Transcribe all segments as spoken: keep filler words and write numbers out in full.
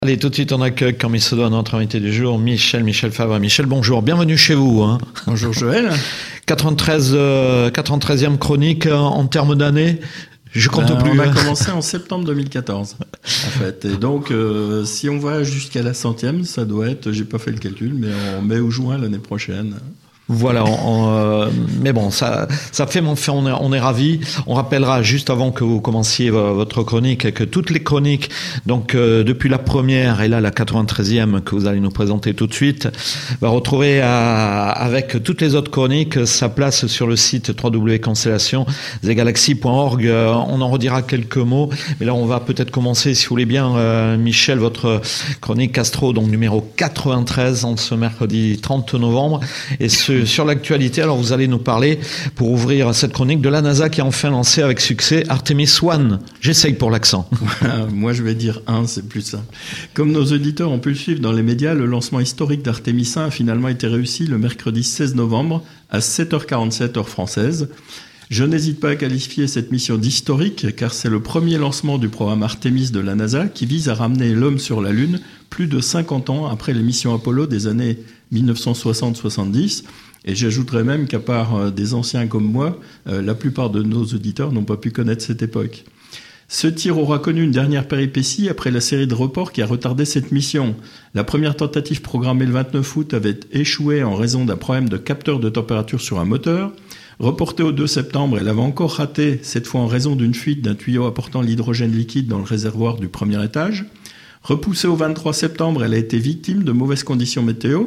Allez, tout de suite, on accueille, comme il se doit, notre invité du jour, Michel, Michel Favre. Michel, bonjour, bienvenue chez vous. Hein. Bonjour Joël. quatre-vingt-treize, euh, quatre-vingt-treizième chronique euh, en termes d'années, je compte ben, plus. On a hein. commencé en septembre deux mille quatorze, en fait. Et donc, euh, si on va jusqu'à la centième, ça doit être, j'ai pas fait le calcul, mais en mai ou juin l'année prochaine. Voilà, on, euh, mais bon, ça, ça fait mon fait, on est, on est ravis. On rappellera juste avant que vous commenciez votre chronique que toutes les chroniques, donc euh, depuis la première et là la quatre-vingt-treizième que vous allez nous présenter tout de suite, va retrouver à, avec toutes les autres chroniques sa place sur le site w w w point constellation des galaxies point org. Euh, on en redira quelques mots, mais là on va peut-être commencer, si vous voulez bien, euh, Michel, votre chronique Astro, donc numéro quatre-vingt-treize, en ce mercredi trente novembre, et ce sur l'actualité. Alors vous allez nous parler, pour ouvrir cette chronique, de la NASA qui a enfin lancé avec succès Artemis un. J'essaye pour l'accent. Moi je vais dire un, c'est plus simple. Comme nos auditeurs ont pu le suivre dans les médias, le lancement historique d'Artemis un a finalement été réussi le mercredi seize novembre à sept heures quarante-sept heure française. Je n'hésite pas à qualifier cette mission d'historique car c'est le premier lancement du programme Artemis de la NASA qui vise à ramener l'homme sur la Lune plus de cinquante ans après les missions Apollo des années dix-neuf cent soixante soixante-dix. Et j'ajouterais même qu'à part des anciens comme moi, euh, la plupart de nos auditeurs n'ont pas pu connaître cette époque. Ce tir aura connu une dernière péripétie après la série de reports qui a retardé cette mission. La première tentative programmée le vingt-neuf août avait échoué en raison d'un problème de capteur de température sur un moteur. Reportée au deux septembre, elle avait encore raté, cette fois en raison d'une fuite d'un tuyau apportant l'hydrogène liquide dans le réservoir du premier étage. Repoussée au vingt-trois septembre, elle a été victime de mauvaises conditions météo,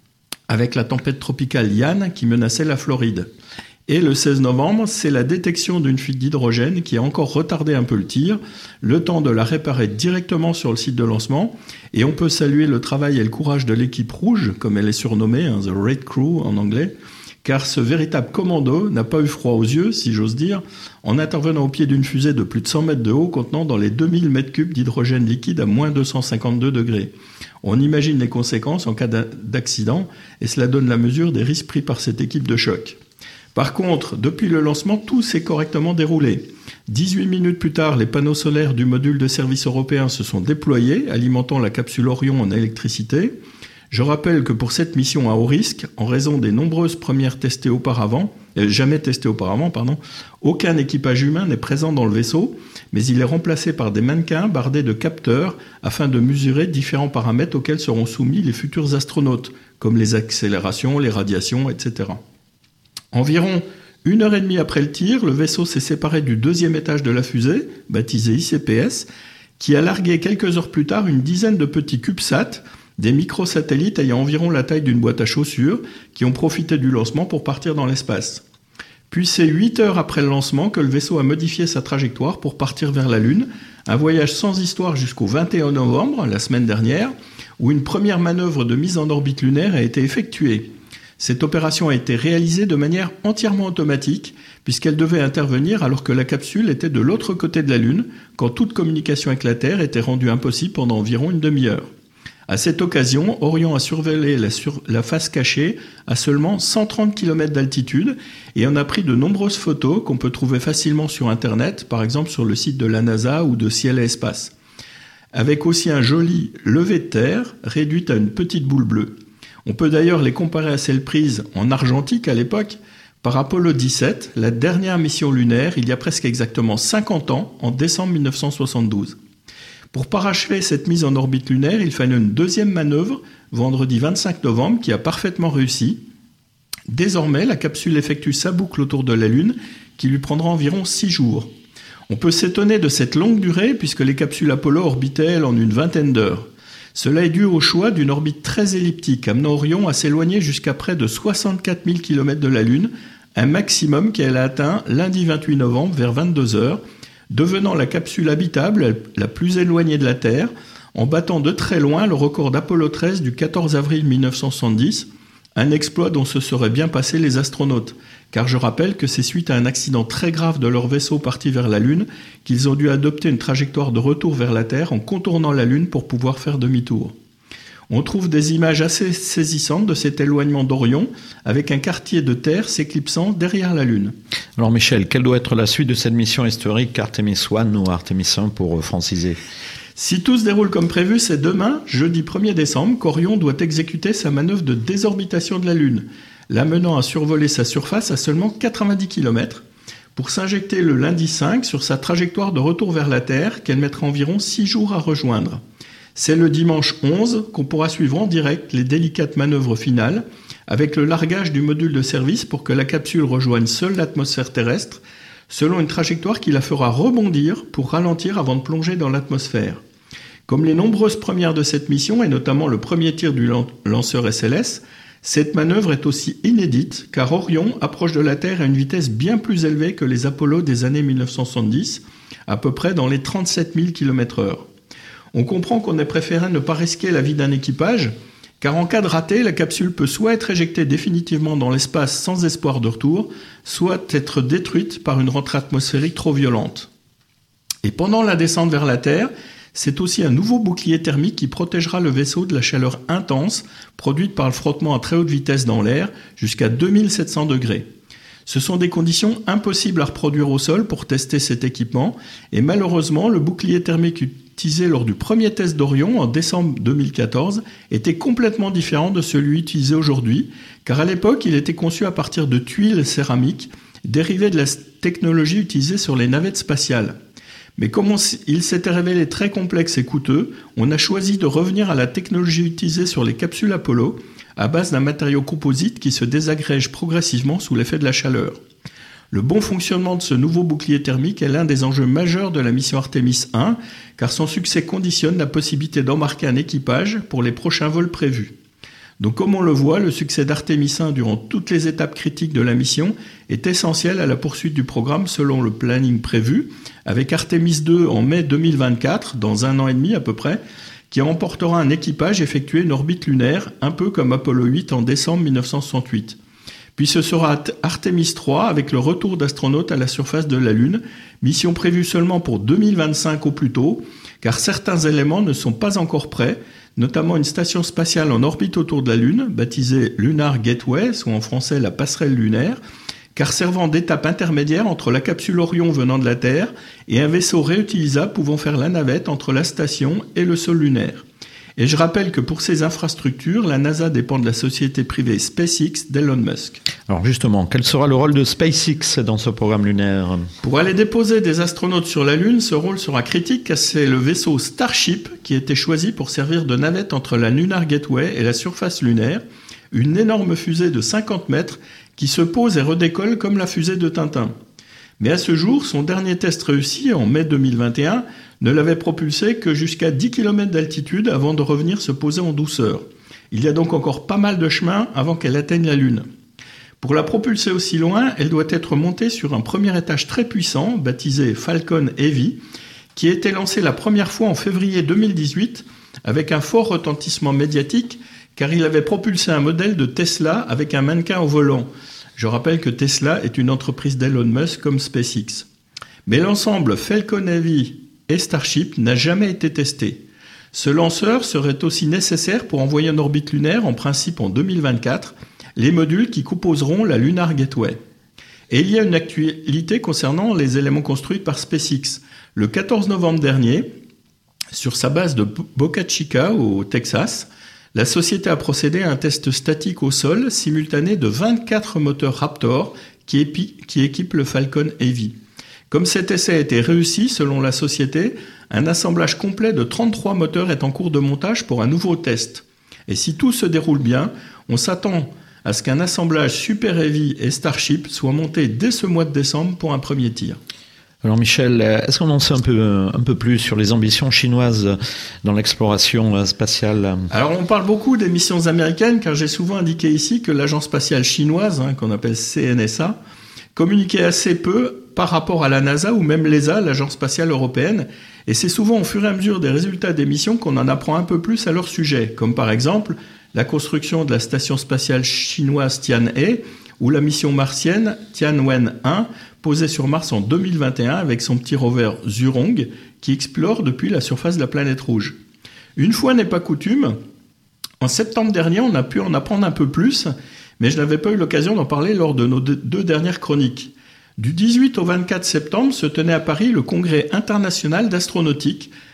avec la tempête tropicale Ian qui menaçait la Floride. Et le seize novembre, c'est la détection d'une fuite d'hydrogène qui a encore retardé un peu le tir, le temps de la réparer directement sur le site de lancement. Et on peut saluer le travail et le courage de l'équipe rouge, comme elle est surnommée, hein, The Red Crew en anglais, car ce véritable commando n'a pas eu froid aux yeux, si j'ose dire, en intervenant au pied d'une fusée de plus de cent mètres de haut contenant dans les deux mille mètres cubes d'hydrogène liquide à moins deux cent cinquante-deux degrés. On imagine les conséquences en cas d'accident et cela donne la mesure des risques pris par cette équipe de choc. Par contre, depuis le lancement, tout s'est correctement déroulé. dix-huit minutes plus tard, les panneaux solaires du module de service européen se sont déployés, alimentant la capsule Orion en électricité. Je rappelle que pour cette mission à haut risque, en raison des nombreuses premières testées auparavant, euh, jamais testées auparavant, pardon, aucun équipage humain n'est présent dans le vaisseau, mais il est remplacé par des mannequins bardés de capteurs afin de mesurer différents paramètres auxquels seront soumis les futurs astronautes, comme les accélérations, les radiations, et cetera. Environ une heure et demie après le tir, le vaisseau s'est séparé du deuxième étage de la fusée, baptisé I C P S, qui a largué quelques heures plus tard une dizaine de petits CubeSats, des microsatellites ayant environ la taille d'une boîte à chaussures, qui ont profité du lancement pour partir dans l'espace. Puis c'est huit heures après le lancement que le vaisseau a modifié sa trajectoire pour partir vers la Lune, un voyage sans histoire jusqu'au vingt et un novembre, la semaine dernière, où une première manœuvre de mise en orbite lunaire a été effectuée. Cette opération a été réalisée de manière entièrement automatique, puisqu'elle devait intervenir alors que la capsule était de l'autre côté de la Lune, quand toute communication avec la Terre était rendue impossible pendant environ une demi-heure. À cette occasion, Orion a survolé la, sur, la face cachée à seulement cent trente kilomètres d'altitude et en a pris de nombreuses photos qu'on peut trouver facilement sur Internet, par exemple sur le site de la NASA ou de Ciel et Espace. Avec aussi un joli lever de terre réduit à une petite boule bleue. On peut d'ailleurs les comparer à celles prises en argentique à l'époque par Apollo dix-sept, la dernière mission lunaire, il y a presque exactement cinquante ans, en décembre mille neuf cent soixante-douze. Pour parachever cette mise en orbite lunaire, il fallait une deuxième manœuvre, vendredi vingt-cinq novembre, qui a parfaitement réussi. Désormais, la capsule effectue sa boucle autour de la Lune, qui lui prendra environ six jours. On peut s'étonner de cette longue durée, puisque les capsules Apollo orbitaient, elles, en une vingtaine d'heures. Cela est dû au choix d'une orbite très elliptique, amenant Orion à s'éloigner jusqu'à près de soixante-quatre mille kilomètres de la Lune, un maximum qu'elle a atteint lundi vingt-huit novembre vers vingt-deux heures, devenant la capsule habitable la plus éloignée de la Terre, en battant de très loin le record d'Apollo treize du quatorze avril mille neuf cent soixante-dix, un exploit dont se seraient bien passés les astronautes, car je rappelle que c'est suite à un accident très grave de leur vaisseau parti vers la Lune qu'ils ont dû adopter une trajectoire de retour vers la Terre en contournant la Lune pour pouvoir faire demi-tour. On trouve des images assez saisissantes de cet éloignement d'Orion, avec un quartier de terre s'éclipsant derrière la Lune. Alors Michel, quelle doit être la suite de cette mission historique Artemis un ou Artemis un pour franciser ? Si tout se déroule comme prévu, c'est demain, jeudi premier décembre, qu'Orion doit exécuter sa manœuvre de désorbitation de la Lune, l'amenant à survoler sa surface à seulement quatre-vingt-dix kilomètres, pour s'injecter le lundi cinq sur sa trajectoire de retour vers la Terre, qu'elle mettra environ six jours à rejoindre. C'est le dimanche onze qu'on pourra suivre en direct les délicates manœuvres finales, avec le largage du module de service pour que la capsule rejoigne seule l'atmosphère terrestre, selon une trajectoire qui la fera rebondir pour ralentir avant de plonger dans l'atmosphère. Comme les nombreuses premières de cette mission, et notamment le premier tir du lanceur S L S, cette manœuvre est aussi inédite, car Orion approche de la Terre à une vitesse bien plus élevée que les Apollo des années mille neuf cent soixante-dix, à peu près dans les trente-sept mille kilomètres heure. On comprend qu'on ait préféré ne pas risquer la vie d'un équipage, car en cas de raté, la capsule peut soit être éjectée définitivement dans l'espace sans espoir de retour, soit être détruite par une rentrée atmosphérique trop violente. Et pendant la descente vers la Terre, c'est aussi un nouveau bouclier thermique qui protégera le vaisseau de la chaleur intense produite par le frottement à très haute vitesse dans l'air, jusqu'à deux mille sept cents degrés. Ce sont des conditions impossibles à reproduire au sol pour tester cet équipement, et malheureusement, le bouclier thermique utilisé lors du premier test d'Orion en décembre deux mille quatorze était complètement différent de celui utilisé aujourd'hui, car à l'époque, il était conçu à partir de tuiles céramiques dérivées de la technologie utilisée sur les navettes spatiales. Mais comme on, il s'était révélé très complexe et coûteux, on a choisi de revenir à la technologie utilisée sur les capsules Apollo, à base d'un matériau composite qui se désagrège progressivement sous l'effet de la chaleur. Le bon fonctionnement de ce nouveau bouclier thermique est l'un des enjeux majeurs de la mission Artemis un, car son succès conditionne la possibilité d'embarquer un équipage pour les prochains vols prévus. Donc comme on le voit, le succès d'Artemis un durant toutes les étapes critiques de la mission est essentiel à la poursuite du programme selon le planning prévu, avec Artemis deux en mai deux mille vingt-quatre, dans un an et demi à peu près, qui emportera un équipage effectuer une orbite lunaire, un peu comme Apollo huit en décembre mille neuf cent soixante-huit. Puis ce sera Artemis trois avec le retour d'astronautes à la surface de la Lune, mission prévue seulement pour deux mille vingt-cinq au plus tôt, car certains éléments ne sont pas encore prêts, notamment une station spatiale en orbite autour de la Lune, baptisée Lunar Gateway, soit en français la passerelle lunaire, car servant d'étape intermédiaire entre la capsule Orion venant de la Terre et un vaisseau réutilisable pouvant faire la navette entre la station et le sol lunaire. Et je rappelle que pour ces infrastructures, la NASA dépend de la société privée SpaceX d'Elon Musk. Alors justement, quel sera le rôle de SpaceX dans ce programme lunaire ? Pour aller déposer des astronautes sur la Lune, ce rôle sera critique car c'est le vaisseau Starship qui a été choisi pour servir de navette entre la Lunar Gateway et la surface lunaire, une énorme fusée de cinquante mètres qui se pose et redécolle comme la fusée de Tintin. Mais à ce jour, son dernier test réussi, en mai deux mille vingt et un, ne l'avait propulsé que jusqu'à dix kilomètres d'altitude avant de revenir se poser en douceur. Il y a donc encore pas mal de chemin avant qu'elle atteigne la Lune. Pour la propulser aussi loin, elle doit être montée sur un premier étage très puissant, baptisé Falcon Heavy, qui a été lancé la première fois en février deux mille dix-huit, avec un fort retentissement médiatique, car il avait propulsé un modèle de Tesla avec un mannequin au volant. Je rappelle que Tesla est une entreprise d'Elon Musk comme SpaceX. Mais l'ensemble Falcon Heavy et Starship n'a jamais été testé. Ce lanceur serait aussi nécessaire pour envoyer en orbite lunaire, en principe en deux mille vingt-quatre, les modules qui composeront la Lunar Gateway. Et il y a une actualité concernant les éléments construits par SpaceX. Le quatorze novembre dernier, sur sa base de Boca Chica au Texas, la société a procédé à un test statique au sol simultané de vingt-quatre moteurs Raptor qui, épi- qui équipent le Falcon Heavy. Comme cet essai a été réussi, selon la société, un assemblage complet de trente-trois moteurs est en cours de montage pour un nouveau test. Et si tout se déroule bien, on s'attend à ce qu'un assemblage Super Heavy et Starship soit monté dès ce mois de décembre pour un premier tir. Alors Michel, est-ce qu'on en sait un peu, un peu plus sur les ambitions chinoises dans l'exploration spatiale ? Alors on parle beaucoup des missions américaines, car j'ai souvent indiqué ici que l'agence spatiale chinoise, hein, qu'on appelle C N S A, communiquait assez peu par rapport à la NASA ou même l'E S A, l'agence spatiale européenne, et c'est souvent au fur et à mesure des résultats des missions qu'on en apprend un peu plus à leur sujet, comme par exemple la construction de la station spatiale chinoise Tianhe ou la mission martienne Tianwen un, posée sur Mars en deux mille vingt et un avec son petit rover Zhurong, qui explore depuis la surface de la planète rouge. Une fois n'est pas coutume, en septembre dernier, on a pu en apprendre un peu plus, mais je n'avais pas eu l'occasion d'en parler lors de nos deux dernières chroniques. Du dix-huit au vingt-quatre septembre se tenait à Paris le congrès international d'astronautique,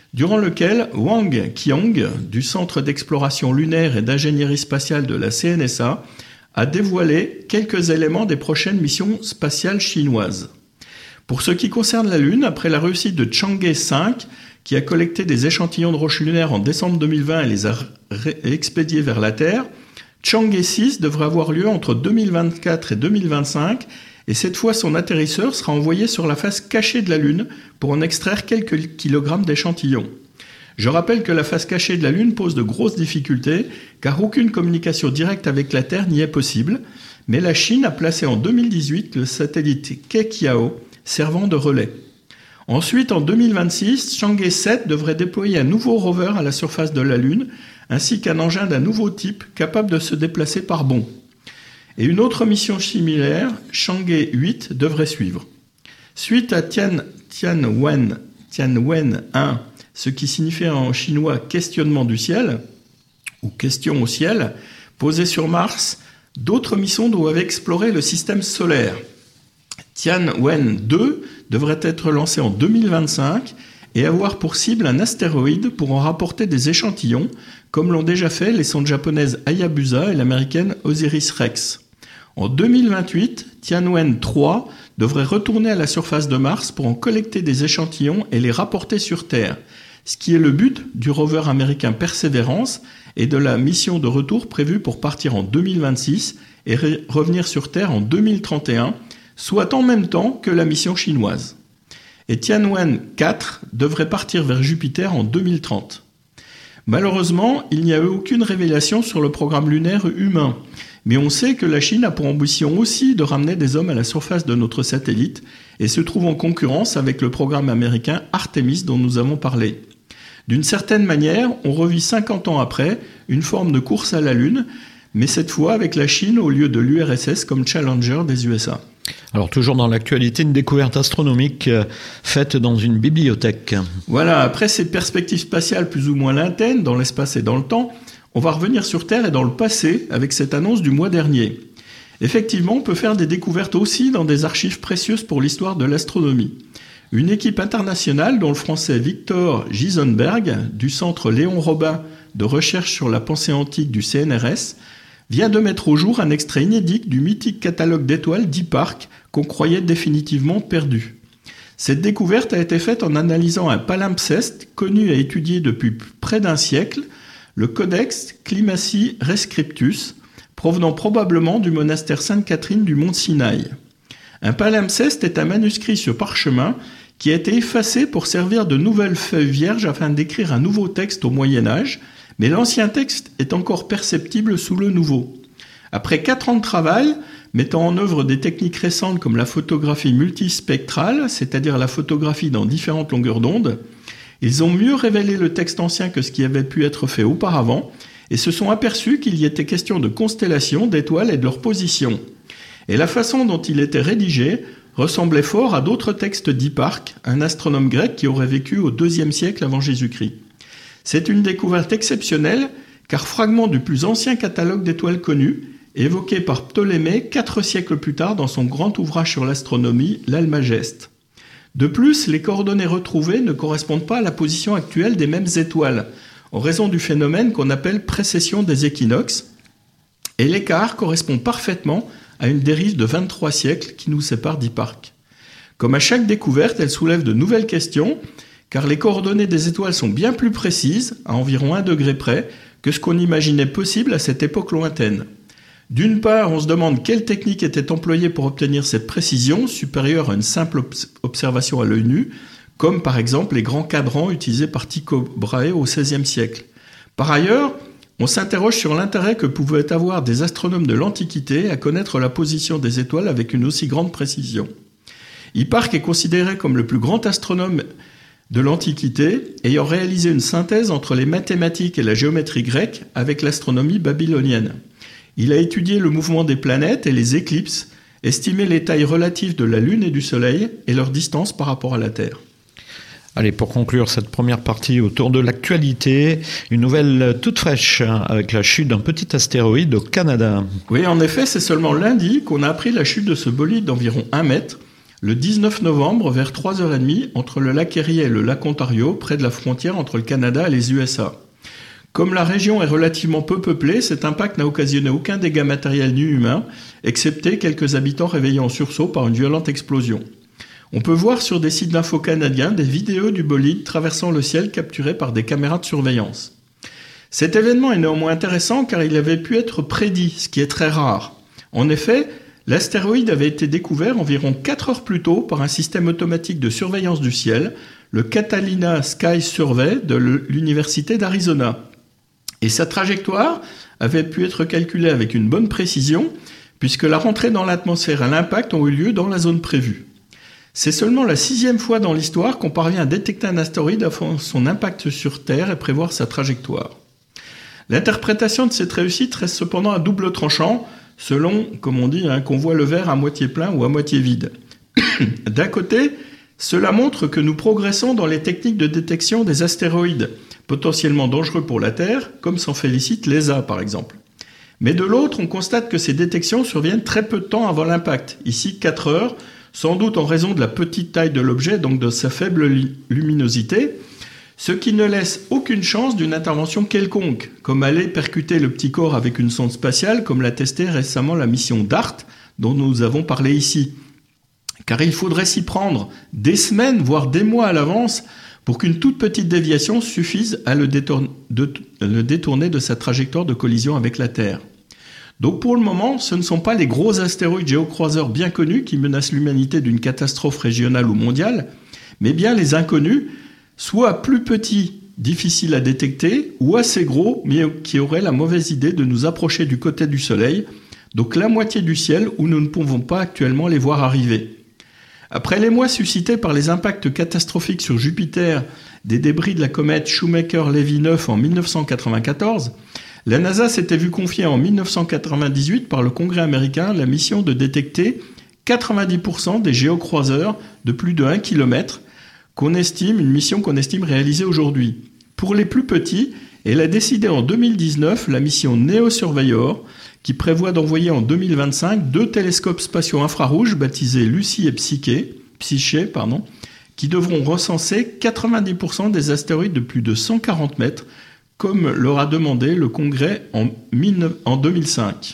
durant lequel Wang Qiong, du Centre d'exploration lunaire et d'ingénierie spatiale de la C N S A, a dévoilé quelques éléments des prochaines missions spatiales chinoises. Pour ce qui concerne la Lune, après la réussite de Chang'e cinq, qui a collecté des échantillons de roches lunaires en décembre deux mille vingt et les a ré- expédiés vers la Terre, Chang'e six devrait avoir lieu entre deux mille vingt-quatre et deux mille vingt-cinq, et cette fois son atterrisseur sera envoyé sur la face cachée de la Lune pour en extraire quelques kilogrammes d'échantillons. Je rappelle que la face cachée de la Lune pose de grosses difficultés, car aucune communication directe avec la Terre n'y est possible, mais la Chine a placé en deux mille dix-huit le satellite Keqiao, servant de relais. Ensuite, en deux mille vingt-six, Chang'e sept devrait déployer un nouveau rover à la surface de la Lune, ainsi qu'un engin d'un nouveau type capable de se déplacer par bond. Et une autre mission similaire, Chang'e huit, devrait suivre. Suite à Tian, Tianwen, Tianwen un, ce qui signifie en chinois « questionnement du ciel » ou « question au ciel », posé sur Mars, d'autres missions doivent explorer le système solaire. Tianwen deux devrait être lancé en deux mille vingt-cinq et avoir pour cible un astéroïde pour en rapporter des échantillons, comme l'ont déjà fait les sondes japonaises Hayabusa et l'américaine Osiris-Rex. En deux mille vingt-huit, Tianwen trois devrait retourner à la surface de Mars pour en collecter des échantillons et les rapporter sur Terre, ce qui est le but du rover américain Perseverance et de la mission de retour prévue pour partir en deux mille vingt-six et re- revenir sur Terre en deux mille trente et un, soit en même temps que la mission chinoise. Et Tianwen quatre devrait partir vers Jupiter en deux mille trente. Malheureusement, il n'y a eu aucune révélation sur le programme lunaire humain, mais on sait que la Chine a pour ambition aussi de ramener des hommes à la surface de notre satellite et se trouve en concurrence avec le programme américain Artemis dont nous avons parlé. D'une certaine manière, on revit cinquante ans après une forme de course à la Lune, mais cette fois avec la Chine au lieu de l'U R S S comme challenger des U S A. Alors toujours dans l'actualité, une découverte astronomique faite dans une bibliothèque. Voilà, après ces perspectives spatiales plus ou moins lointaines dans l'espace et dans le temps, on va revenir sur Terre et dans le passé avec cette annonce du mois dernier. Effectivement, on peut faire des découvertes aussi dans des archives précieuses pour l'histoire de l'astronomie. Une équipe internationale dont le français Victor Gisenberg du centre Léon Robin de recherche sur la pensée antique du C N R S vient de mettre au jour un extrait inédit du mythique catalogue d'étoiles d'Hipparque qu'on croyait définitivement perdu. Cette découverte a été faite en analysant un palimpseste connu et étudié depuis près d'un siècle, le Codex Climaci Rescriptus, provenant probablement du monastère Sainte-Catherine du mont Sinaï. Un palimpseste est un manuscrit sur parchemin qui a été effacé pour servir de nouvelles feuilles vierges afin d'écrire un nouveau texte au Moyen-Âge, mais l'ancien texte est encore perceptible sous le nouveau. Après quatre ans de travail, mettant en œuvre des techniques récentes comme la photographie multispectrale, c'est-à-dire la photographie dans différentes longueurs d'onde, ils ont mieux révélé le texte ancien que ce qui avait pu être fait auparavant et se sont aperçus qu'il y était question de constellations, d'étoiles et de leur position. Et la façon dont il était rédigé ressemblait fort à d'autres textes d'Hipparque, un astronome grec qui aurait vécu au deuxième siècle avant Jésus-Christ. C'est une découverte exceptionnelle, car fragment du plus ancien catalogue d'étoiles connu, évoqué par Ptolémée quatre siècles plus tard dans son grand ouvrage sur l'astronomie, l'Almageste. De plus, les coordonnées retrouvées ne correspondent pas à la position actuelle des mêmes étoiles, en raison du phénomène qu'on appelle précession des équinoxes, et l'écart correspond parfaitement à une dérive de vingt-trois siècles qui nous sépare d'Hipparque. Comme à chaque découverte, elle soulève de nouvelles questions, car les coordonnées des étoiles sont bien plus précises, à environ un degré près, que ce qu'on imaginait possible à cette époque lointaine. D'une part, on se demande quelle technique était employée pour obtenir cette précision, supérieure à une simple observation à l'œil nu, comme par exemple les grands cadrans utilisés par Tycho Brahe au seizième siècle. Par ailleurs, on s'interroge sur l'intérêt que pouvaient avoir des astronomes de l'Antiquité à connaître la position des étoiles avec une aussi grande précision. Hipparque est considéré comme le plus grand astronome de l'Antiquité, ayant réalisé une synthèse entre les mathématiques et la géométrie grecque avec l'astronomie babylonienne. Il a étudié le mouvement des planètes et les éclipses, estimé les tailles relatives de la Lune et du Soleil et leur distance par rapport à la Terre. Allez, pour conclure cette première partie autour de l'actualité, une nouvelle toute fraîche avec la chute d'un petit astéroïde au Canada. Oui, en effet, c'est seulement lundi qu'on a appris la chute de ce bolide d'environ un mètre le dix-neuf novembre vers trois heures trente entre le lac Erie et le lac Ontario, près de la frontière entre le Canada et les U S A. Comme la région est relativement peu peuplée, cet impact n'a occasionné aucun dégât matériel ni humain, excepté quelques habitants réveillés en sursaut par une violente explosion. On peut voir sur des sites d'info canadiens des vidéos du bolide traversant le ciel capturées par des caméras de surveillance. Cet événement est néanmoins intéressant car il avait pu être prédit, ce qui est très rare. En effet, l'astéroïde avait été découvert environ quatre heures plus tôt par un système automatique de surveillance du ciel, le Catalina Sky Survey de l'Université d'Arizona. Et sa trajectoire avait pu être calculée avec une bonne précision, puisque la rentrée dans l'atmosphère et l'impact ont eu lieu dans la zone prévue. C'est seulement la sixième fois dans l'histoire qu'on parvient à détecter un astéroïde avant son impact sur Terre et prévoir sa trajectoire. L'interprétation de cette réussite reste cependant à double tranchant, selon, comme on dit, hein, qu'on voit le verre à moitié plein ou à moitié vide. D'un côté, cela montre que nous progressons dans les techniques de détection des astéroïdes, potentiellement dangereux pour la Terre, comme s'en félicite l'E S A par exemple. Mais de l'autre, on constate que ces détections surviennent très peu de temps avant l'impact, ici quatre heures, sans doute en raison de la petite taille de l'objet, donc de sa faible luminosité, ce qui ne laisse aucune chance d'une intervention quelconque, comme aller percuter le petit corps avec une sonde spatiale, comme l'a testé récemment la mission DART, dont nous avons parlé ici. Car il faudrait s'y prendre des semaines, voire des mois à l'avance, pour qu'une toute petite déviation suffise à le détourner de, le détourner de sa trajectoire de collision avec la Terre. Donc pour le moment, ce ne sont pas les gros astéroïdes géocroiseurs bien connus qui menacent l'humanité d'une catastrophe régionale ou mondiale, mais bien les inconnus, soit plus petits, difficiles à détecter, ou assez gros, mais qui auraient la mauvaise idée de nous approcher du côté du Soleil, donc la moitié du ciel où nous ne pouvons pas actuellement les voir arriver. Après l'émoi suscité par les impacts catastrophiques sur Jupiter des débris de la comète Shoemaker-Levy neuf en dix-neuf cent quatre-vingt-quatorze, la NASA s'était vue confier en dix-neuf cent quatre-vingt-dix-huit par le Congrès américain la mission de détecter quatre-vingt-dix pour cent des géocroiseurs de plus de un kilomètre, qu'on estime, une mission qu'on estime réalisée aujourd'hui. Pour les plus petits, elle a décidé en deux mille dix-neuf la mission NEO-Surveyor, qui prévoit d'envoyer en deux mille vingt-cinq deux télescopes spatiaux infrarouges baptisés Lucie et Psyché, Psyché pardon, qui devront recenser quatre-vingt-dix pour cent des astéroïdes de plus de cent quarante mètres, comme leur a demandé le Congrès en, en deux mille cinq.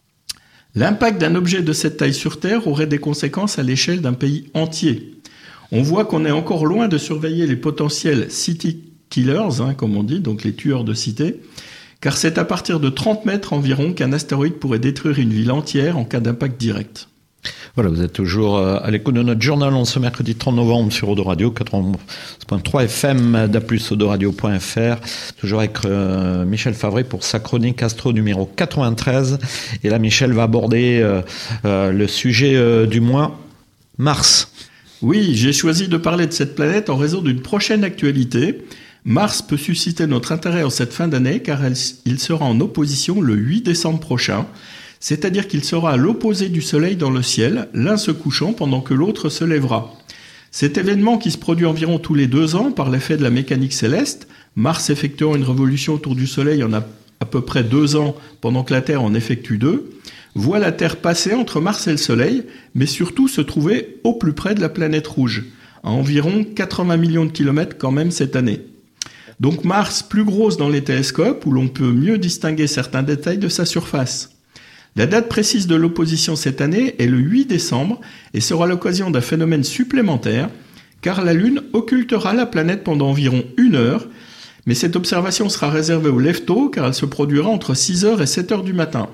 L'impact d'un objet de cette taille sur Terre aurait des conséquences à l'échelle d'un pays entier. On voit qu'on est encore loin de surveiller les potentiels city killers, hein, comme on dit, donc les tueurs de cités, car c'est à partir de trente mètres environ qu'un astéroïde pourrait détruire une ville entière en cas d'impact direct. Voilà, vous êtes toujours à l'écoute de notre journal en ce mercredi trente novembre sur Autoradio, quatre-vingt-onze virgule trois F M, d'A plus, autoradio point F R, toujours avec euh, Michel Favret pour sa chronique Astro numéro quatre-vingt-treize. Et là, Michel va aborder euh, euh, le sujet euh, du mois, Mars. Oui, j'ai choisi de parler de cette planète en raison d'une prochaine actualité. Mars peut susciter notre intérêt en cette fin d'année car elle, il sera en opposition le huit décembre prochain, c'est-à-dire qu'il sera à l'opposé du Soleil dans le ciel, l'un se couchant pendant que l'autre se lèvera. Cet événement qui se produit environ tous les deux ans par l'effet de la mécanique céleste, Mars effectuant une révolution autour du Soleil en a à peu près deux ans pendant que la Terre en effectue deux, voit la Terre passer entre Mars et le Soleil, mais surtout se trouver au plus près de la planète rouge, à environ quatre-vingts millions de kilomètres quand même cette année. Donc Mars plus grosse dans les télescopes où l'on peut mieux distinguer certains détails de sa surface. La date précise de l'opposition cette année est le huit décembre et sera l'occasion d'un phénomène supplémentaire car la Lune occultera la planète pendant environ une heure, mais cette observation sera réservée au lève-tôt car elle se produira entre six heures et sept heures du matin.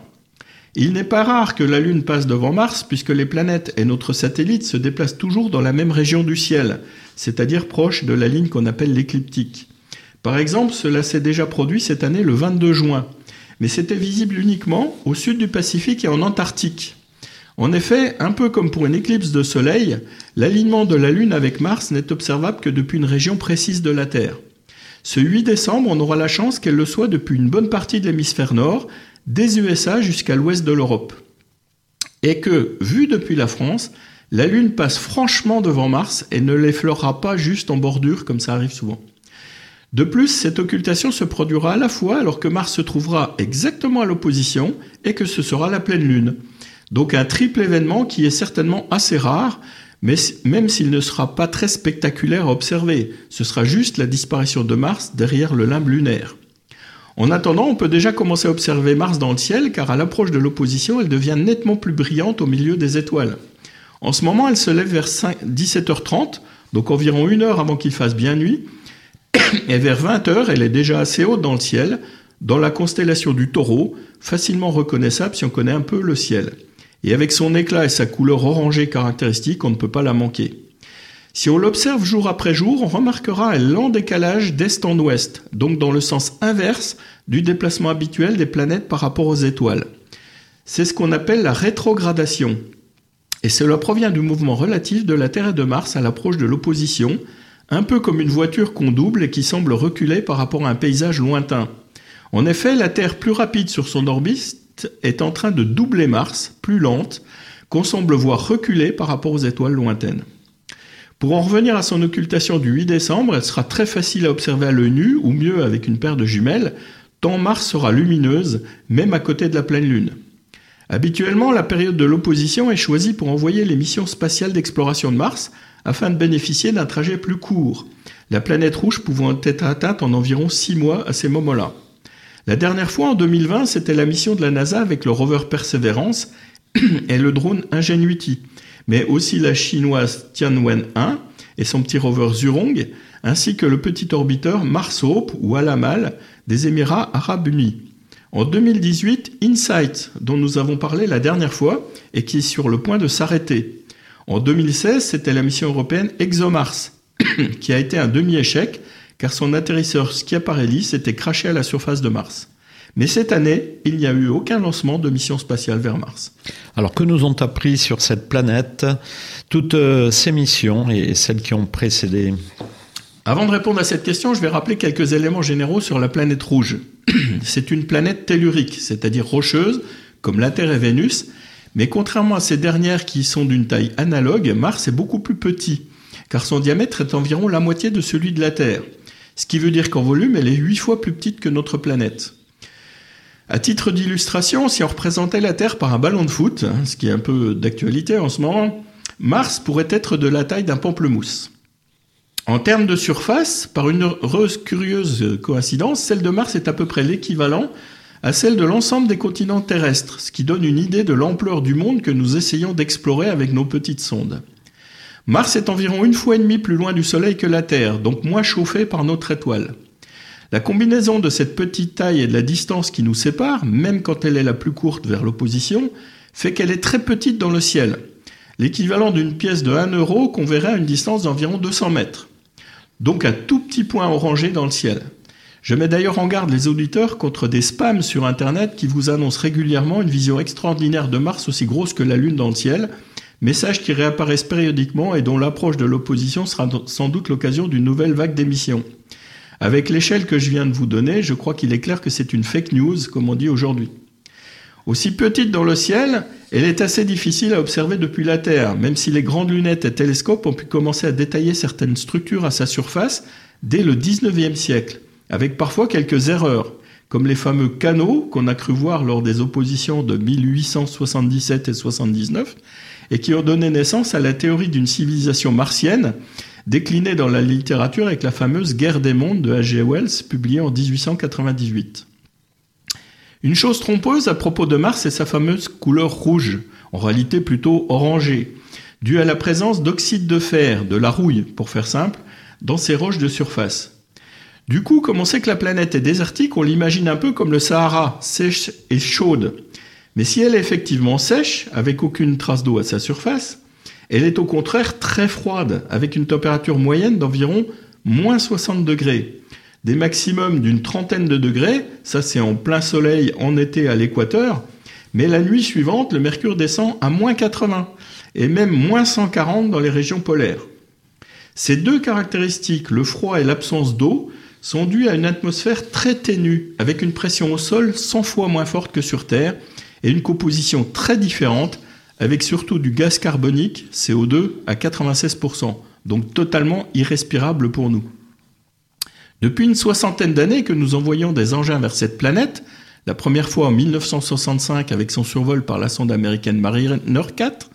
Il n'est pas rare que la Lune passe devant Mars puisque les planètes et notre satellite se déplacent toujours dans la même région du ciel, c'est-à-dire proche de la ligne qu'on appelle l'écliptique. Par exemple, cela s'est déjà produit cette année le vingt-deux juin, mais c'était visible uniquement au sud du Pacifique et en Antarctique. En effet, un peu comme pour une éclipse de soleil, l'alignement de la Lune avec Mars n'est observable que depuis une région précise de la Terre. Ce huit décembre, on aura la chance qu'elle le soit depuis une bonne partie de l'hémisphère nord, des U S A jusqu'à l'ouest de l'Europe. Et que, vu depuis la France, la Lune passe franchement devant Mars et ne l'effleurera pas juste en bordure comme ça arrive souvent. De plus, cette occultation se produira à la fois alors que Mars se trouvera exactement à l'opposition et que ce sera la pleine Lune. Donc un triple événement qui est certainement assez rare, mais même s'il ne sera pas très spectaculaire à observer. Ce sera juste la disparition de Mars derrière le limbe lunaire. En attendant, on peut déjà commencer à observer Mars dans le ciel, car à l'approche de l'opposition, elle devient nettement plus brillante au milieu des étoiles. En ce moment, elle se lève vers dix-sept heures trente, donc environ une heure avant qu'il fasse bien nuit, et vers vingt heures, elle est déjà assez haute dans le ciel, dans la constellation du Taureau, facilement reconnaissable si on connaît un peu le ciel. Et avec son éclat et sa couleur orangée caractéristique, on ne peut pas la manquer. Si on l'observe jour après jour, on remarquera un lent décalage d'est en ouest, donc dans le sens inverse du déplacement habituel des planètes par rapport aux étoiles. C'est ce qu'on appelle la rétrogradation. Et cela provient du mouvement relatif de la Terre et de Mars à l'approche de l'opposition, un peu comme une voiture qu'on double et qui semble reculer par rapport à un paysage lointain. En effet, la Terre plus rapide sur son orbite est en train de doubler Mars, plus lente, qu'on semble voir reculer par rapport aux étoiles lointaines. Pour en revenir à son occultation du huit décembre, elle sera très facile à observer à l'œil nu, ou mieux avec une paire de jumelles, tant Mars sera lumineuse, même à côté de la pleine Lune. Habituellement, la période de l'opposition est choisie pour envoyer les missions spatiales d'exploration de Mars, afin de bénéficier d'un trajet plus court, la planète rouge pouvant être atteinte en environ six mois à ces moments-là. La dernière fois, en deux mille vingt, c'était la mission de la NASA avec le rover Perseverance et le drone Ingenuity, mais aussi la chinoise Tianwen un et son petit rover Zhurong, ainsi que le petit orbiteur Mars Hope ou Al-Amal des Émirats Arabes Unis. En deux mille dix-huit, InSight, dont nous avons parlé la dernière fois et qui est sur le point de s'arrêter. En deux mille seize, c'était la mission européenne ExoMars, qui a été un demi-échec, car son atterrisseur Schiaparelli s'était crashé à la surface de Mars. Mais cette année, il n'y a eu aucun lancement de mission spatiale vers Mars. Alors que nous ont appris sur cette planète toutes ces missions et celles qui ont précédé? Avant de répondre à cette question, je vais rappeler quelques éléments généraux sur la planète rouge. C'est une planète tellurique, c'est-à-dire rocheuse, comme la Terre et Vénus, mais contrairement à ces dernières qui sont d'une taille analogue, Mars est beaucoup plus petit, car son diamètre est environ la moitié de celui de la Terre. Ce qui veut dire qu'en volume, elle est huit fois plus petite que notre planète. À titre d'illustration, si on représentait la Terre par un ballon de foot, ce qui est un peu d'actualité en ce moment, Mars pourrait être de la taille d'un pamplemousse. En termes de surface, par une heureuse curieuse coïncidence, celle de Mars est à peu près l'équivalent à celle de l'ensemble des continents terrestres, ce qui donne une idée de l'ampleur du monde que nous essayons d'explorer avec nos petites sondes. Mars est environ une fois et demie plus loin du Soleil que la Terre, donc moins chauffé par notre étoile. La combinaison de cette petite taille et de la distance qui nous sépare, même quand elle est la plus courte vers l'opposition, fait qu'elle est très petite dans le ciel. L'équivalent d'une pièce de un euro qu'on verrait à une distance d'environ deux cents mètres. Donc un tout petit point orangé dans le ciel. Je mets d'ailleurs en garde les auditeurs contre des spams sur Internet qui vous annoncent régulièrement une vision extraordinaire de Mars aussi grosse que la Lune dans le ciel, messages qui réapparaissent périodiquement et dont l'approche de l'opposition sera sans doute l'occasion d'une nouvelle vague d'émissions. Avec l'échelle que je viens de vous donner, je crois qu'il est clair que c'est une fake news, comme on dit aujourd'hui. Aussi petite dans le ciel, elle est assez difficile à observer depuis la Terre, même si les grandes lunettes et télescopes ont pu commencer à détailler certaines structures à sa surface dès le dix-neuvième siècle, avec parfois quelques erreurs, comme les fameux canaux qu'on a cru voir lors des oppositions de mille huit cent soixante-dix-sept et soixante-dix-neuf, et qui ont donné naissance à la théorie d'une civilisation martienne, déclinée dans la littérature avec la fameuse Guerre des mondes de H G Wells, publiée en dix-huit cent quatre-vingt-dix-huit. Une chose trompeuse à propos de Mars est sa fameuse couleur rouge, en réalité plutôt orangée, due à la présence d'oxyde de fer, de la rouille pour faire simple, dans ses roches de surface. Du coup, comme on sait que la planète est désertique, on l'imagine un peu comme le Sahara, sèche et chaude. Mais si elle est effectivement sèche, avec aucune trace d'eau à sa surface, elle est au contraire très froide, avec une température moyenne d'environ moins soixante degrés. Des maximums d'une trentaine de degrés, ça c'est en plein soleil en été à l'équateur, mais la nuit suivante, le mercure descend à moins quatre-vingts, et même moins cent quarante dans les régions polaires. Ces deux caractéristiques, le froid et l'absence d'eau, sont dues à une atmosphère très ténue, avec une pression au sol cent fois moins forte que sur Terre, et une composition très différente, avec surtout du gaz carbonique, C O deux, à quatre-vingt-seize pour cent, donc totalement irrespirable pour nous. Depuis une soixantaine d'années que nous envoyons des engins vers cette planète, la première fois en mille neuf cent soixante-cinq avec son survol par la sonde américaine Mariner quatre,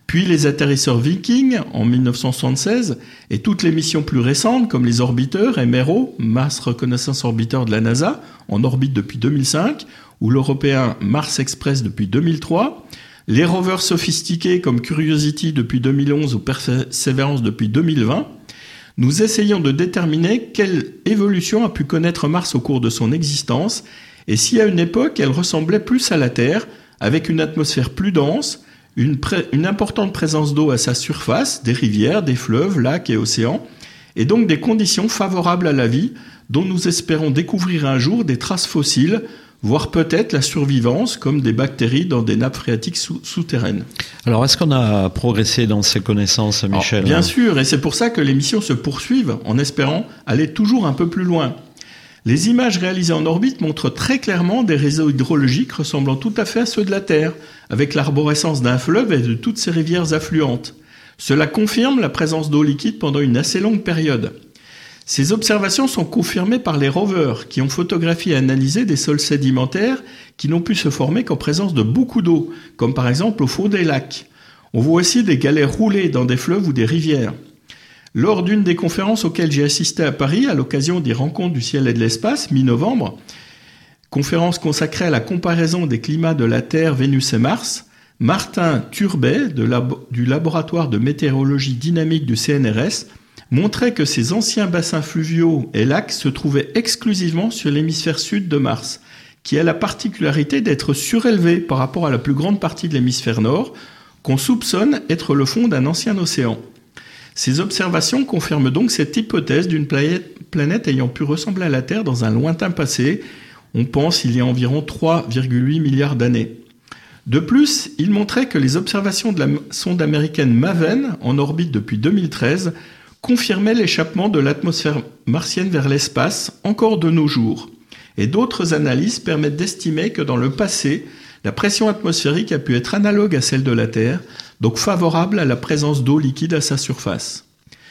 Puis les atterrisseurs Viking en mille neuf cent soixante-seize et toutes les missions plus récentes comme les orbiteurs M R O, Mars Reconnaissance Orbiter de la NASA, en orbite depuis deux mille cinq, ou l'européen Mars Express depuis deux mille trois, les rovers sophistiqués comme Curiosity depuis deux mille onze ou Perseverance depuis deux mille vingt, nous essayons de déterminer quelle évolution a pu connaître Mars au cours de son existence et si à une époque elle ressemblait plus à la Terre, avec une atmosphère plus dense, une, pré- une importante présence d'eau à sa surface, des rivières, des fleuves, lacs et océans, et donc des conditions favorables à la vie dont nous espérons découvrir un jour des traces fossiles, voire peut-être la survivance comme des bactéries dans des nappes phréatiques sous- souterraines. Alors, est-ce qu'on a progressé dans ces connaissances, Michel ? Alors, bien sûr, et c'est pour ça que les missions se poursuivent en espérant aller toujours un peu plus loin. Les images réalisées en orbite montrent très clairement des réseaux hydrologiques ressemblant tout à fait à ceux de la Terre, avec l'arborescence d'un fleuve et de toutes ses rivières affluentes. Cela confirme la présence d'eau liquide pendant une assez longue période. Ces observations sont confirmées par les rovers qui ont photographié et analysé des sols sédimentaires qui n'ont pu se former qu'en présence de beaucoup d'eau, comme par exemple au fond des lacs. On voit aussi des galets roulés dans des fleuves ou des rivières. Lors d'une des conférences auxquelles j'ai assisté à Paris à l'occasion des rencontres du ciel et de l'espace, mi-novembre, conférence consacrée à la comparaison des climats de la Terre, Vénus et Mars, Martin Turbet de labo- du laboratoire de météorologie dynamique du C N R S montrait que ces anciens bassins fluviaux et lacs se trouvaient exclusivement sur l'hémisphère sud de Mars, qui a la particularité d'être surélevé par rapport à la plus grande partie de l'hémisphère nord, qu'on soupçonne être le fond d'un ancien océan. Ces observations confirment donc cette hypothèse d'une planète ayant pu ressembler à la Terre dans un lointain passé, on pense il y a environ trois virgule huit milliards d'années. De plus, il montrait que les observations de la sonde américaine MAVEN, en orbite depuis deux mille treize, confirmait l'échappement de l'atmosphère martienne vers l'espace encore de nos jours. Et d'autres analyses permettent d'estimer que dans le passé, la pression atmosphérique a pu être analogue à celle de la Terre, donc favorable à la présence d'eau liquide à sa surface.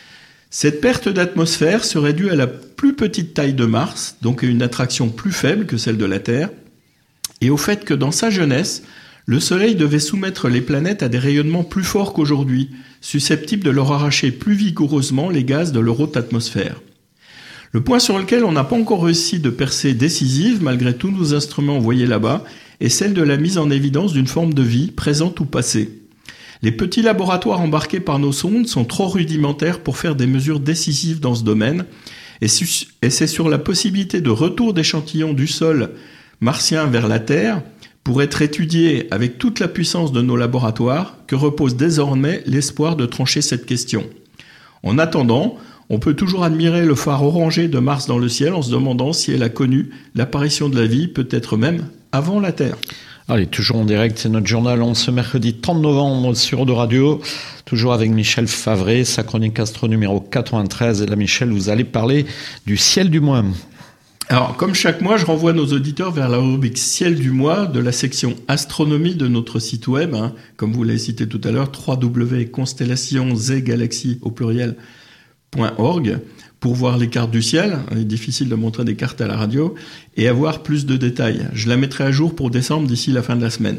Cette perte d'atmosphère serait due à la plus petite taille de Mars, donc à une attraction plus faible que celle de la Terre, et au fait que dans sa jeunesse, le Soleil devait soumettre les planètes à des rayonnements plus forts qu'aujourd'hui, susceptibles de leur arracher plus vigoureusement les gaz de leur haute atmosphère. Le point sur lequel on n'a pas encore réussi de percée décisive, malgré tous nos instruments envoyés là-bas, est celle de la mise en évidence d'une forme de vie, présente ou passée. Les petits laboratoires embarqués par nos sondes sont trop rudimentaires pour faire des mesures décisives dans ce domaine, et c'est sur la possibilité de retour d'échantillons du sol martien vers la Terre, pour être étudié avec toute la puissance de nos laboratoires, que repose désormais l'espoir de trancher cette question. En attendant, on peut toujours admirer le phare orangé de Mars dans le ciel en se demandant si elle a connu l'apparition de la vie, peut-être même avant la Terre. Allez, toujours en direct, c'est notre journal en ce mercredi trente novembre sur Eau Radio, toujours avec Michel Favret, sa chronique astro numéro quatre-vingt-treize. Et là, Michel, vous allez parler du ciel du mois. Alors, comme chaque mois, je renvoie nos auditeurs vers la rubrique Ciel du mois de la section astronomie de notre site web, hein, comme vous l'avez cité tout à l'heure, w w w point constellation z galaxy au pluriel point org, pour voir les cartes du ciel. Il est difficile de montrer des cartes à la radio, et avoir plus de détails. Je la mettrai à jour pour décembre d'ici la fin de la semaine.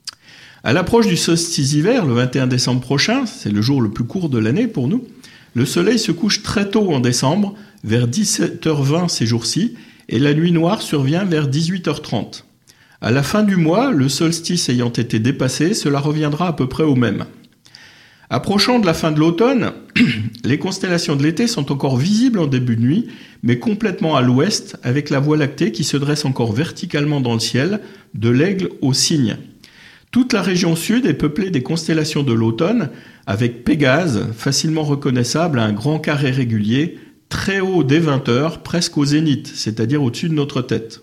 À l'approche du solstice hiver, le vingt et un décembre prochain, c'est le jour le plus court de l'année pour nous, le soleil se couche très tôt en décembre, vers dix-sept heures vingt ces jours-ci, et la nuit noire survient vers dix-huit heures trente. À la fin du mois, le solstice ayant été dépassé, cela reviendra à peu près au même. Approchant de la fin de l'automne, les constellations de l'été sont encore visibles en début de nuit, mais complètement à l'ouest, avec la Voie lactée qui se dresse encore verticalement dans le ciel, de l'Aigle au Cygne. Toute la région sud est peuplée des constellations de l'automne, avec Pégase, facilement reconnaissable à un grand carré régulier, très haut dès vingt heures, presque au zénith, c'est-à-dire au-dessus de notre tête.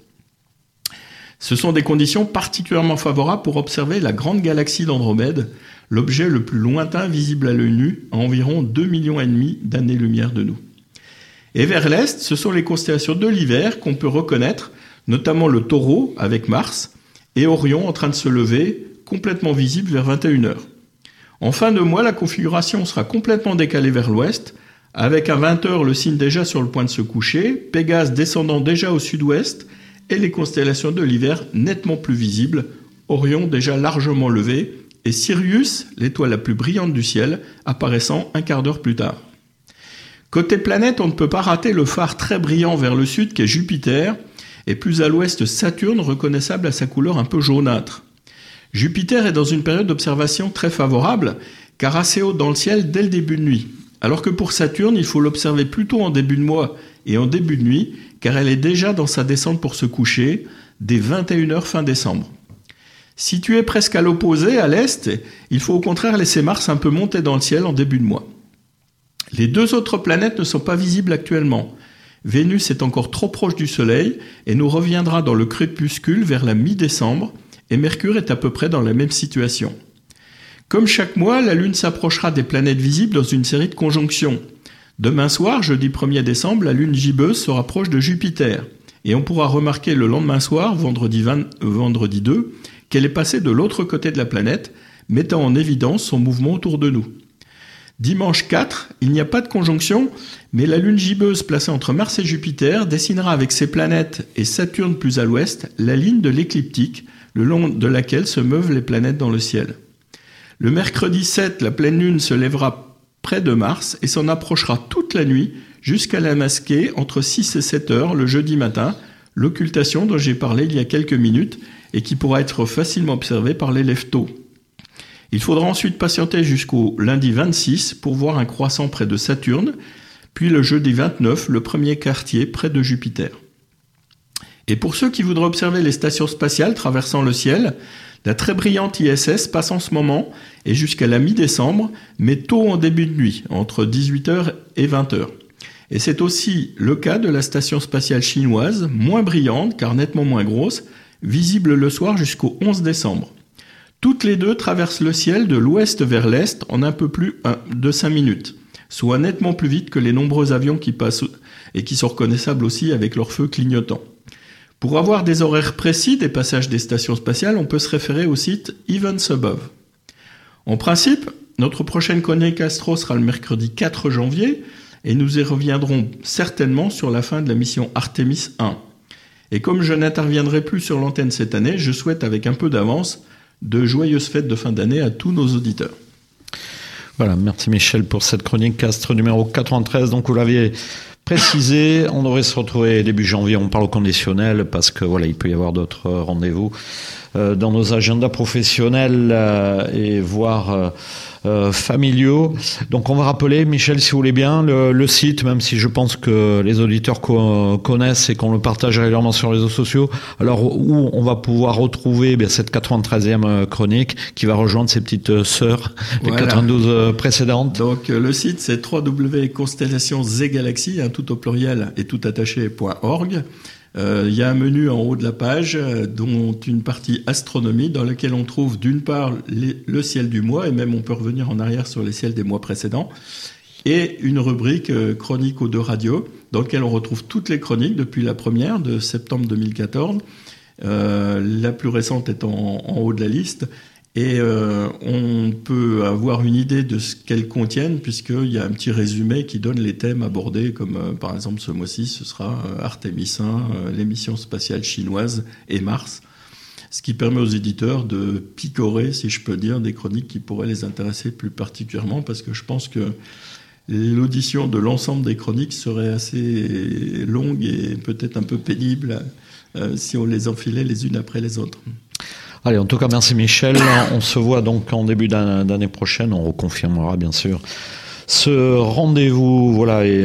Ce sont des conditions particulièrement favorables pour observer la grande galaxie d'Andromède, l'objet le plus lointain visible à l'œil nu, à environ deux virgule cinq millions d'années-lumière de nous. Et vers l'est, ce sont les constellations de l'hiver qu'on peut reconnaître, notamment le Taureau avec Mars, et Orion en train de se lever, complètement visible vers vingt et une heures. En fin de mois, la configuration sera complètement décalée vers l'ouest, avec à vingt heures le Cygne déjà sur le point de se coucher, Pégase descendant déjà au sud-ouest, et les constellations de l'hiver nettement plus visibles, Orion déjà largement levé, et Sirius, l'étoile la plus brillante du ciel, apparaissant un quart d'heure plus tard. Côté planète, on ne peut pas rater le phare très brillant vers le sud qu'est Jupiter, et plus à l'ouest Saturne, reconnaissable à sa couleur un peu jaunâtre. Jupiter est dans une période d'observation très favorable, car assez haute dans le ciel dès le début de nuit. Alors que pour Saturne, il faut l'observer plutôt en début de mois et en début de nuit, car elle est déjà dans sa descente pour se coucher, dès vingt et une heures fin décembre. Située presque à l'opposé, à l'est, il faut au contraire laisser Mars un peu monter dans le ciel en début de mois. Les deux autres planètes ne sont pas visibles actuellement. Vénus est encore trop proche du Soleil et nous reviendra dans le crépuscule vers la mi-décembre, et Mercure est à peu près dans la même situation. Comme chaque mois, la Lune s'approchera des planètes visibles dans une série de conjonctions. Demain soir, jeudi premier décembre, la Lune gibbeuse se rapproche de Jupiter, et on pourra remarquer le lendemain soir, vendredi, vingt, euh, vendredi deux, qu'elle est passée de l'autre côté de la planète, mettant en évidence son mouvement autour de nous. Dimanche quatre, il n'y a pas de conjonction, mais la Lune gibbeuse placée entre Mars et Jupiter dessinera avec ses planètes et Saturne plus à l'ouest la ligne de l'écliptique, le long de laquelle se meuvent les planètes dans le ciel. Le mercredi sept, la pleine Lune se lèvera près de Mars et s'en approchera toute la nuit jusqu'à la masquer entre six et sept heures le jeudi matin, l'occultation dont j'ai parlé il y a quelques minutes et qui pourra être facilement observée par l'élève tôt. Il faudra ensuite patienter jusqu'au lundi vingt-six pour voir un croissant près de Saturne, puis le jeudi vingt-neuf, le premier quartier près de Jupiter. Et pour ceux qui voudraient observer les stations spatiales traversant le ciel, la très brillante I S S passe en ce moment et jusqu'à la mi-décembre, mais tôt en début de nuit, entre dix-huit heures et vingt heures. Et c'est aussi le cas de la station spatiale chinoise, moins brillante car nettement moins grosse, visible le soir jusqu'au onze décembre. Toutes les deux traversent le ciel de l'ouest vers l'est en un peu plus de cinq minutes, soit nettement plus vite que les nombreux avions qui passent et qui sont reconnaissables aussi avec leur feu clignotant. Pour avoir des horaires précis des passages des stations spatiales, on peut se référer au site Events Above. En principe, notre prochaine chronique astro sera le mercredi quatre janvier et nous y reviendrons certainement sur la fin de la mission Artemis un. Et comme je n'interviendrai plus sur l'antenne cette année, je souhaite avec un peu d'avance de joyeuses fêtes de fin d'année à tous nos auditeurs. Voilà, merci Michel pour cette chronique astre numéro quatre-vingt-treize. Donc vous l'aviez précisé, on devrait se retrouver début janvier, on parle au conditionnel parce que voilà, il peut y avoir d'autres rendez-vous euh, dans nos agendas professionnels euh, et voire euh, euh, familiaux. Donc on va rappeler, Michel, si vous voulez bien, le, le site, même si je pense que les auditeurs co- connaissent et qu'on le partage régulièrement sur les réseaux sociaux, alors où on va pouvoir retrouver bien, cette quatre-vingt-treizième chronique qui va rejoindre ses petites sœurs, les voilà. quatre-vingt-douze précédentes. Donc le site c'est w w w point constellations et galaxies, hein, tout au pluriel et tout attaché point org. Il euh, y a un menu en haut de la page, euh, dont une partie astronomie, dans laquelle on trouve d'une part les, le ciel du mois, et même on peut revenir en arrière sur les ciels des mois précédents, et une rubrique euh, chronique aux deux radios, dans laquelle on retrouve toutes les chroniques depuis la première de septembre deux mille quatorze, euh, la plus récente étant en, en haut de la liste. Et euh, on peut avoir une idée de ce qu'elles contiennent, puisqu'il y a un petit résumé qui donne les thèmes abordés, comme euh, par exemple ce mois-ci, ce sera euh, Artemis un, euh, l'émission spatiale chinoise et Mars, ce qui permet aux éditeurs de picorer, si je peux dire, des chroniques qui pourraient les intéresser plus particulièrement, parce que je pense que l'audition de l'ensemble des chroniques serait assez longue et peut-être un peu pénible euh, si on les enfilait les unes après les autres. Allez, en tout cas, merci Michel. On se voit donc en début d'année prochaine. On reconfirmera bien sûr ce rendez-vous. Voilà. Et